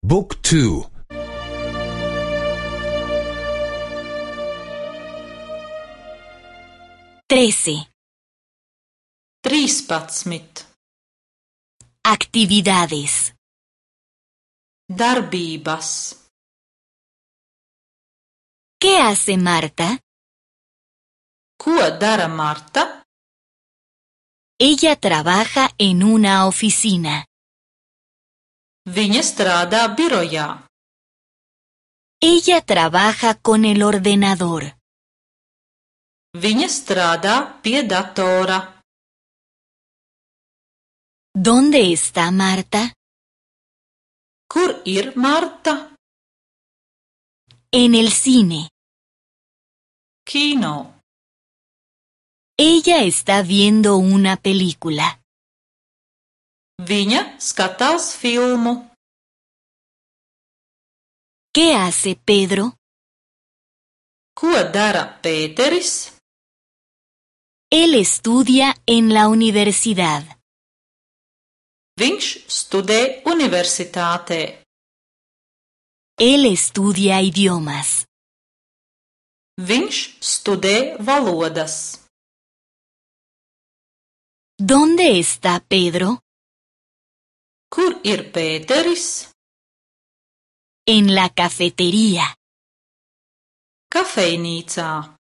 บุ๊กทู 13. Actividades. Darbības. ¿Qué hace Marta? Ko dara Marta? Ella trabaja en una oficina. Viņa strādā birojā. Ella trabaja con el ordenador. Viņa strādā pie datora. ¿Dónde está Marta? Kur ir Marta? En el cine. Kino. Ella está viendo una película. Viņa skatās filmu. ¿Qué hace Pedro? Ko dara Pēteris? Él estudia en la universidad. Viņš studē universitātē. Él estudia idiomas. Viņš studē valodas. ¿Dónde está Pedro? Kur ir Pēteris? En la cafetería. Kafejnīcā.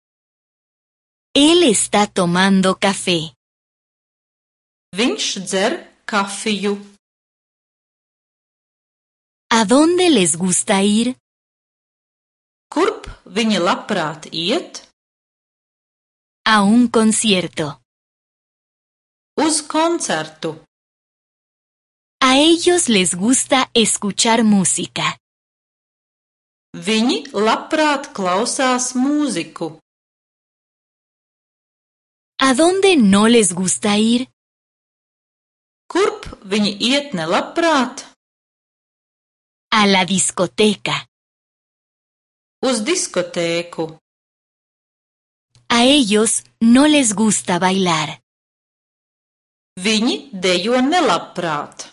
Él está tomando café. Viņš dzer kafiju. ¿A dónde les gusta ir? Kurp viņi labprāt iet? A un concierto. Uz koncertu. A ellos les gusta escuchar música. Viņi labprāt klausās mūziku. ¿A dónde no les gusta ir? Kurp viņi iet nelabprāt? A la discoteca. Uz diskotēku. A ellos no les gusta bailar. Viņi dejo nelabprāt.